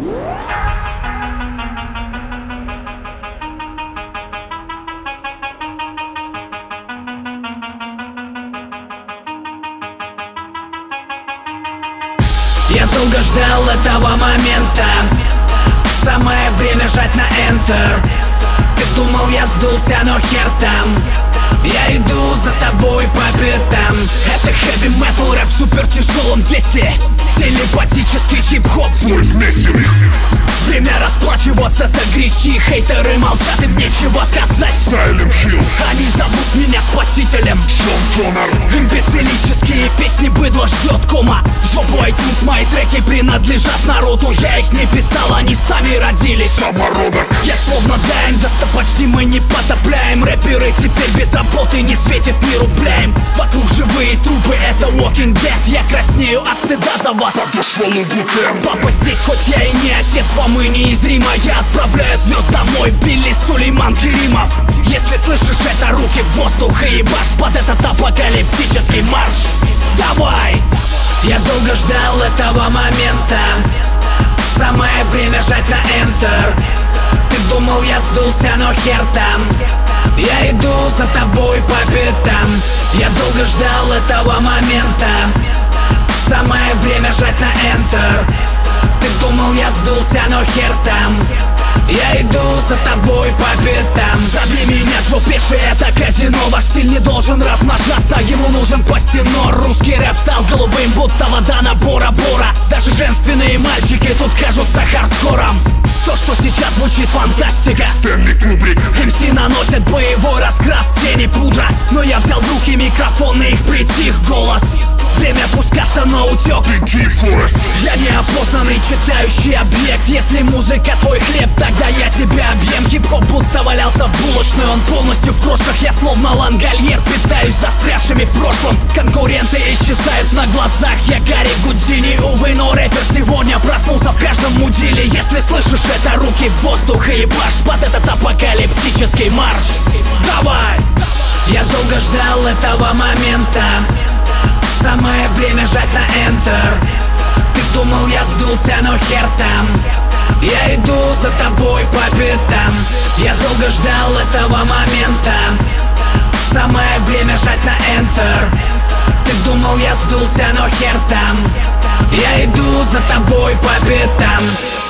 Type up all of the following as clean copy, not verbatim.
Я долго ждал этого момента. Самое время жать на Enter. Ты думал, я сдулся, но хер там. Я иду за тобой по пятам. Это хэви метал, рэп в супер тяжелом весе. Телепатический хип-хоп, Злой вместе. время расплачиваться за грехи. Хейтеры молчат, им нечего сказать. Silent Hill, Они зовут меня спасителем. Шон Коннор. Имбецилические песни быдло ждет кома. Жопу iTunes, мои треки принадлежат народу. Я их не писал, они сами родились. Самородок. Я словно Дайм, достопочтимый не потопляем. Рэперы теперь без работы, не светит ни рубляем. Вокруг живые трупы, это Walking Dead. Я краснею от стыда за вас. Подошел Лубутен. Папа здесь, хоть я и не отец, вам и неизримо. Я отправляю звезд домой, Билли Сулейман Керимов. Если слышишь это, руки в воздух и ебашь под этот апокалиптический марш. Давай! Я долго ждал этого момента. Самое время жать на Enter. Ты думал, я сдулся, но хер там. Я иду за тобой по пятам. Я долго ждал этого момента. Самое время жать на Enter. Ты думал, я сдулся, но хер там. Я иду за тобой по пятам. Зови меня Джо Пеши, это казино. Ваш стиль не должен размножаться, ему нужен пластинор. Русский рэп стал голубым, будто вода на Бора-Бора. Даже женственные мальчики тут кажутся хардкором. То, что сейчас звучит фантастика. Стэнли Кубрик. МС наносят боевой раскрас, тени, пудра. Но я взял в руки микрофон и их притих голос. Время пускаться на утек. Беги, Форест. Я неопознанный читающий объект. Если музыка твой хлеб, тогда я тебя объем. Хип-хоп будто валялся в булочной, он полностью в крошках. Я словно лангольер, питаюсь застрявшими в прошлом. Конкуренты исчезают на глазах. Я Гарри Гудини, увы, но рэпер сегодня проснулся в каждом мудиле. Если слышишь это, руки в воздух и ебашь под этот апокалиптический марш. Давай! Я долго ждал этого момента. Самое время жать на Enter. Ты думал, я сдулся, но хер там. Я иду за тобой по пятам. Я долго ждал этого момента. Самое время жать на Enter. Ты думал, я сдулся, но хер там. Я иду за тобой по пятам.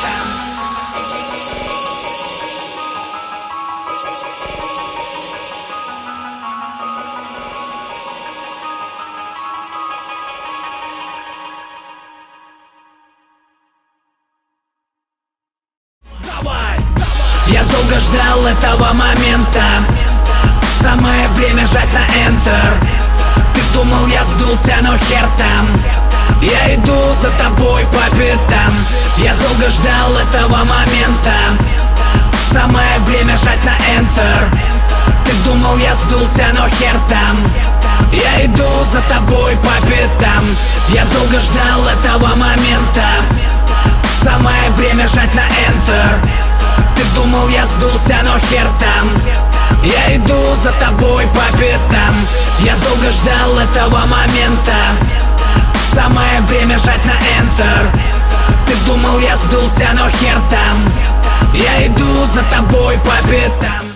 Я долго ждал этого момента. Самое время жать на Enter. Ты думал, я сдулся, но хер там. Я иду за тобой по пятам. Я долго ждал этого момента. Самое время жать на Enter. Ты думал, я сдулся, но хер там. Я иду за тобой по пятам. Я долго ждал этого момента. Самое время жать на Enter. Ты думал, я сдулся, но хер там. Я иду за тобой по пятам. Я долго ждал этого момента. Самое время жать на Enter. Ты думал, я сдулся, но хер там. Я иду за тобой по пятам.